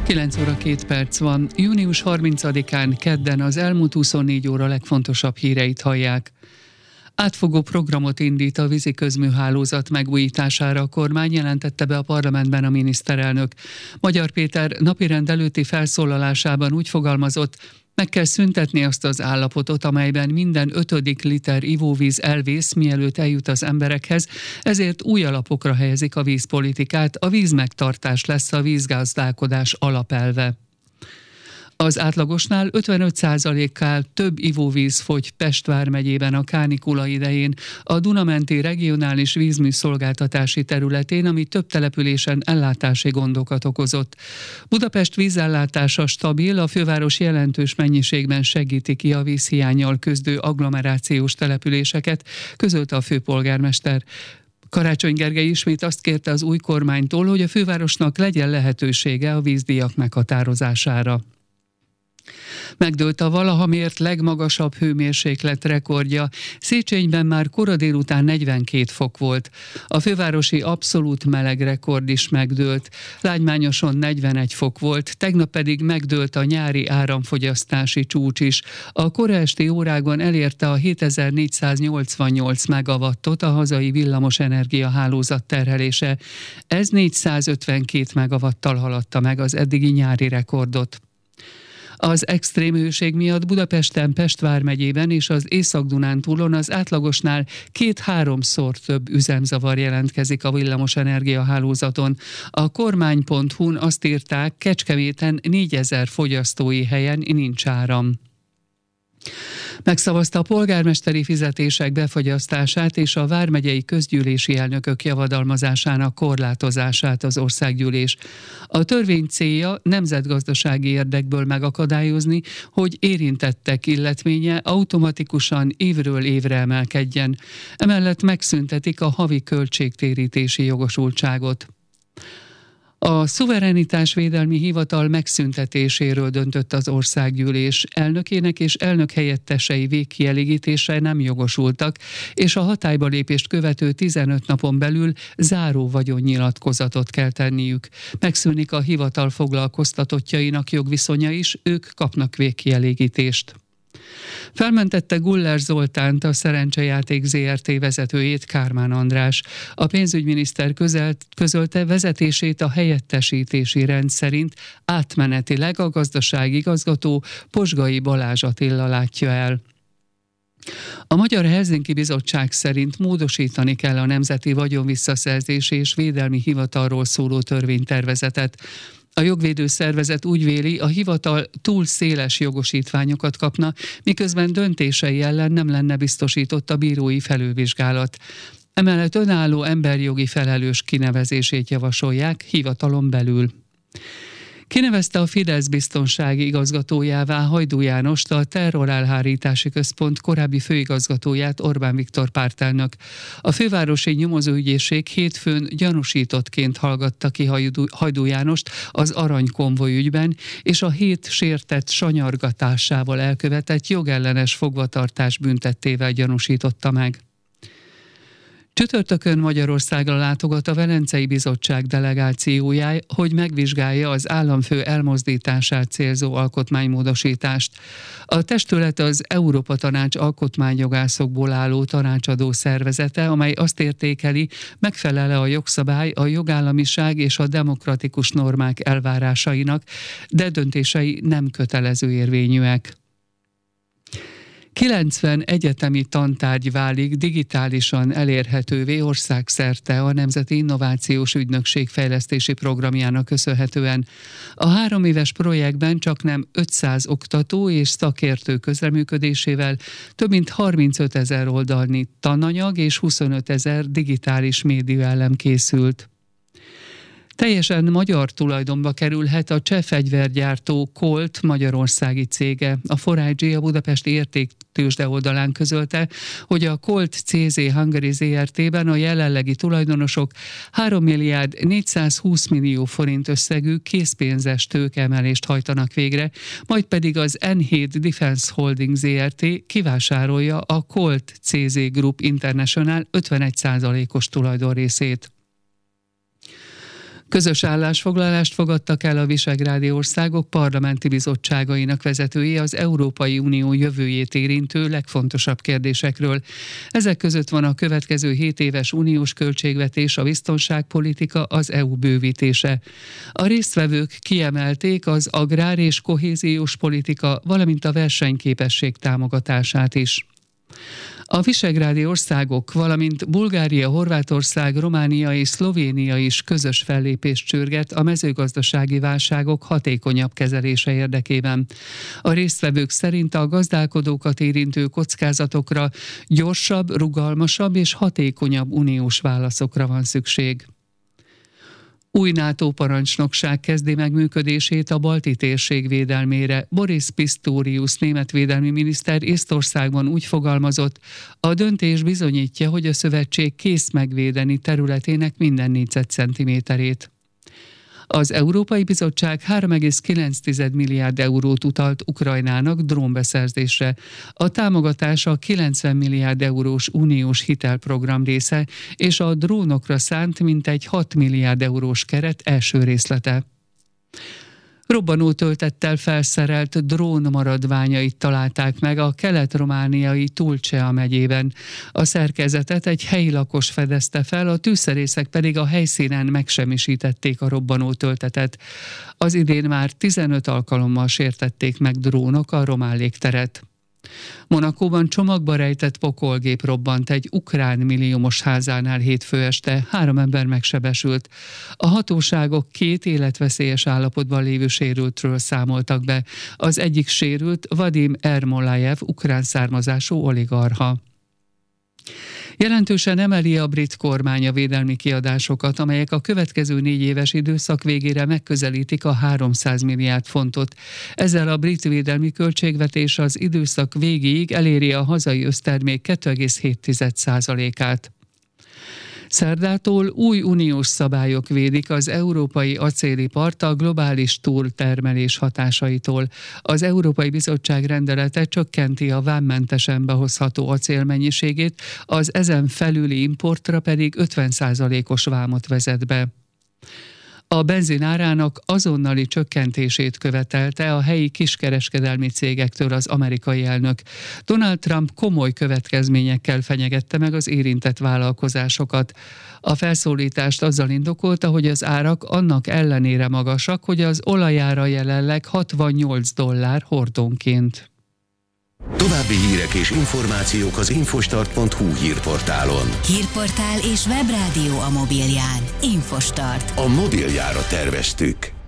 9 óra 2 perc van. Június 30-án kedden az elmúlt 24 óra legfontosabb híreit hallják. Átfogó programot indít a vízi közműhálózat megújítására a kormány, jelentette be a parlamentben a miniszterelnök. Magyar Péter napirend előtti felszólalásában úgy fogalmazott, meg kell szüntetni azt az állapotot, amelyben minden 5. liter ivóvíz elvész, mielőtt eljut az emberekhez, ezért új alapokra helyezik a vízpolitikát, a vízmegtartás lesz a vízgazdálkodás alapelve. Az átlagosnál 55%-kal több ivóvíz fogy Pest vármegyében a kánikula idején, a Duna-menti regionális vízműszolgáltatási területén, ami több településen ellátási gondokat okozott. Budapest vízellátása stabil, a főváros jelentős mennyiségben segíti ki a vízhiánnyal küzdő agglomerációs településeket, közölte a főpolgármester. Karácsony Gergely ismét azt kérte az új kormánytól, hogy a fővárosnak legyen lehetősége a vízdíjak meghatározására. Megdőlt a valaha mért legmagasabb hőmérséklet rekordja. Széchenyben már kora délután 42 fok volt. A fővárosi abszolút meleg rekord is megdőlt. Lágymányoson 41 fok volt, tegnap pedig megdőlt a nyári áramfogyasztási csúcs is. A kora esti órákon elérte a 7488 megawattot a hazai villamosenergia hálózat terhelése. Ez 452 megawattal haladta meg az eddigi nyári rekordot. Az extrém hőség miatt Budapesten, Pest vármegyében és az Észak-Dunántúlon az átlagosnál 2-3-szor több üzemzavar jelentkezik a villamosenergia hálózaton. A kormány.hu-n azt írták, Kecskeméten 4000 fogyasztói helyen nincs áram. Megszavazta a polgármesteri fizetések befagyasztását és a vármegyei közgyűlési elnökök javadalmazásának korlátozását az országgyűlés. A törvény célja nemzetgazdasági érdekből megakadályozni, hogy érintettek illetménye automatikusan évről évre emelkedjen. Emellett megszüntetik a havi költségtérítési jogosultságot. A szuverenitásvédelmi hivatal megszüntetéséről döntött az országgyűlés. Elnökének és elnökhelyettesei végkielégítésre nem jogosultak, és a hatályba lépést követő 15 napon belül záró vagyonnyilatkozatot kell tenniük. Megszűnik a hivatal foglalkoztatottjainak jogviszonya is, ők kapnak végkielégítést. Felmentette Guller Zoltánt, a Szerencsejáték Zrt. Vezetőjét Kármán András. A pénzügyminiszter közölte, vezetését a helyettesítési rend szerint átmenetileg a gazdaságigazgató Posgai Balázs Attila látja el. A Magyar Helsinki Bizottság szerint módosítani kell a Nemzeti Vagyonvisszaszerzési és Védelmi Hivatalról szóló törvénytervezetet. A jogvédő szervezet úgy véli, a hivatal túl széles jogosítványokat kapna, miközben döntései ellen nem lenne biztosított a bírói felülvizsgálat. Emellett önálló emberjogi felelős kinevezését javasolják hivatalon belül. Kinevezte a Fidesz biztonsági igazgatójává Hajdú Jánost, a Terrorelhárítási Központ korábbi főigazgatóját Orbán Viktor pártelnök. A fővárosi nyomozóügyészség hétfőn gyanúsítottként hallgatta ki Hajdú Jánost az aranykonvoj ügyben, és a 7 sértett sanyargatásával elkövetett jogellenes fogvatartás büntettével gyanúsította meg. Csütörtökön Magyarországra látogat a Velencei Bizottság delegációja, hogy megvizsgálja az államfő elmozdítását célzó alkotmánymódosítást. A testület az Európa Tanács alkotmányjogászokból álló tanácsadó szervezete, amely azt értékeli, megfelel-e a jogszabály a jogállamiság és a demokratikus normák elvárásainak, de döntései nem kötelező érvényűek. 90 egyetemi tantárgy válik digitálisan elérhetővé országszerte a Nemzeti Innovációs Ügynökség fejlesztési programjának köszönhetően. A 3 éves projektben csaknem 500 oktató és szakértő közreműködésével több mint 35 000 oldalnyi tananyag és 25 000 digitális médiaelem készült. Teljesen magyar tulajdonba kerülhet a cseh fegyvergyártó Colt magyarországi cége. A 4IG a budapesti értéktőzsde oldalán közölte, hogy a Colt CZ Hungary Zrt.-ben a jelenlegi tulajdonosok 3 milliárd 420 millió forint összegű készpénzes tőkeemelést hajtanak végre, majd pedig az N7 Defense Holding Zrt. Kivásárolja a Colt CZ Group International 51%-os tulajdonrészét. Közös állásfoglalást fogadtak el a visegrádi országok parlamenti bizottságainak vezetői az Európai Unió jövőjét érintő legfontosabb kérdésekről. Ezek között van a következő 7 éves uniós költségvetés, a biztonságpolitika, az EU bővítése. A résztvevők kiemelték az agrár- és kohéziós politika, valamint a versenyképesség támogatását is. A visegrádi országok, valamint Bulgária, Horvátország, Románia és Szlovénia is közös fellépést sürget a mezőgazdasági válságok hatékonyabb kezelése érdekében. A résztvevők szerint a gazdálkodókat érintő kockázatokra gyorsabb, rugalmasabb és hatékonyabb uniós válaszokra van szükség. Új NATO parancsnokság kezdi meg működését a balti térség védelmére. Boris Pistorius német védelmi miniszter Észtországban úgy fogalmazott, a döntés bizonyítja, hogy a szövetség kész megvédeni területének minden négyzetcentiméterét. Az Európai Bizottság 3,9 milliárd eurót utalt Ukrajnának drónbeszerzésre. A támogatás a 90 milliárd eurós uniós hitelprogram része, és a drónokra szánt mintegy 6 milliárd eurós keret első részlete. Robbanótöltettel felszerelt drón maradványait találták meg a kelet-romániai Tulcea megyében. A szerkezetet egy helyi lakos fedezte fel, a tűzszerészek pedig a helyszínen megsemmisítették a robbanótöltetet. Az idén már 15 alkalommal sértették meg drónok a román légteret. Monacóban csomagba rejtett pokolgép robbant egy ukrán milliómos házánál hétfő este, 3 ember megsebesült. A hatóságok 2 életveszélyes állapotban lévő sérültről számoltak be. Az egyik sérült Vadim Ermolajev, ukrán származású oligarcha. Jelentősen emeli a brit kormány a védelmi kiadásokat, amelyek a következő 4 éves időszak végére megközelítik a 300 milliárd fontot. Ezzel a brit védelmi költségvetés az időszak végéig eléri a hazai össztermék 2,7%-át. Szerdától új uniós szabályok védik az európai acélipart a globális túltermelés hatásaitól. Az Európai Bizottság rendelete csökkenti a vámmentesen behozható acél mennyiségét, az ezen felüli importra pedig 50%-os vámot vezet be. A benzin árának azonnali csökkentését követelte a helyi kiskereskedelmi cégektől az amerikai elnök. Donald Trump komoly következményekkel fenyegette meg az érintett vállalkozásokat. A felszólítást azzal indokolta, hogy az árak annak ellenére magasak, hogy az olajára jelenleg $68 hordónként. További hírek és információk az infostart.hu hírportálon. Hírportál és webrádió a mobilján. Infostart. A mobiljára terveztük.